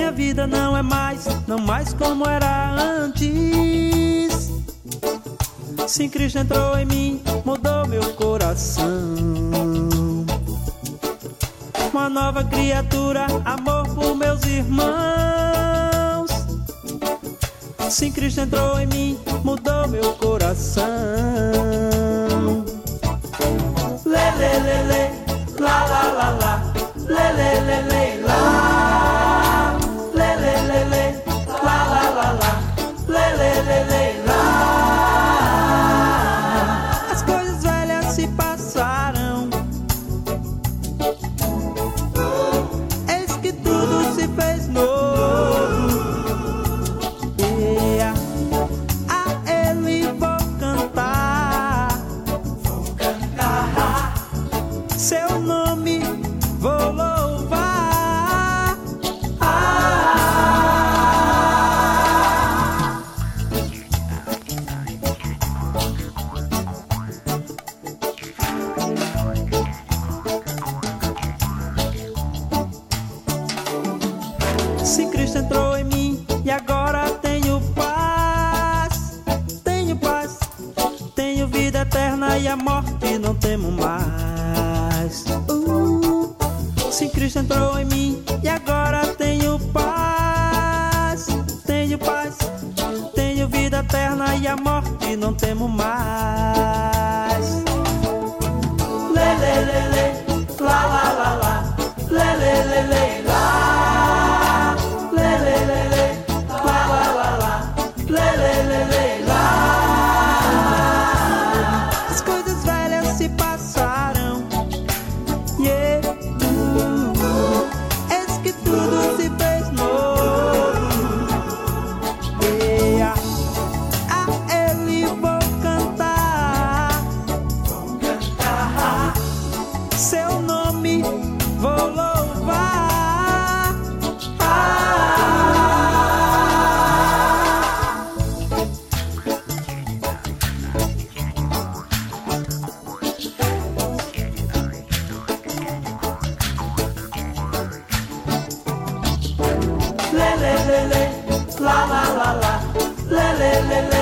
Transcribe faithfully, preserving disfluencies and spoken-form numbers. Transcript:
Minha vida não é mais, não mais como era antes. Sim, Cristo entrou em mim, mudou meu coração. Uma nova criatura, amor por meus irmãos. Sim, Cristo entrou em mim, mudou meu coração. Lê, lê, lê, lê, lá, lá, lá, lá. Lê, lê, lê, lê, lá. Lê, lê, lê, lê, lá, lá, lá, lá. Lê, lê, lê, lê, lá. As coisas velhas se passaram, eis que tudo se fez novo. Yeah. A Ele vou cantar, vou cantar. Seu nome vou louvar. Ah. Se Cristo entrou em mim e agora tenho paz, tenho paz, tenho vida eterna e a morte não temo mais. Uh. Se Cristo entrou em mim e agora tenho paz, tenho paz, tenho vida eterna e a morte não temo mais. Lê, lê, lê, lê, lá, lá, lá, lá. Lê, lê, lê, lê, lá. Lê, lê, lê, lê, lá, lá, lá, lá. Lê, lê, lê, lê, lá. As coisas velhas se passaram, yeah. Eis que tudo se fez novo, yeah. A Ele vou cantar, vou cantar. Seu nome vou louvar. Ah. Lê, lê, lê, lê, lá, lá, lá, lá. Lê, lê, lê, lê.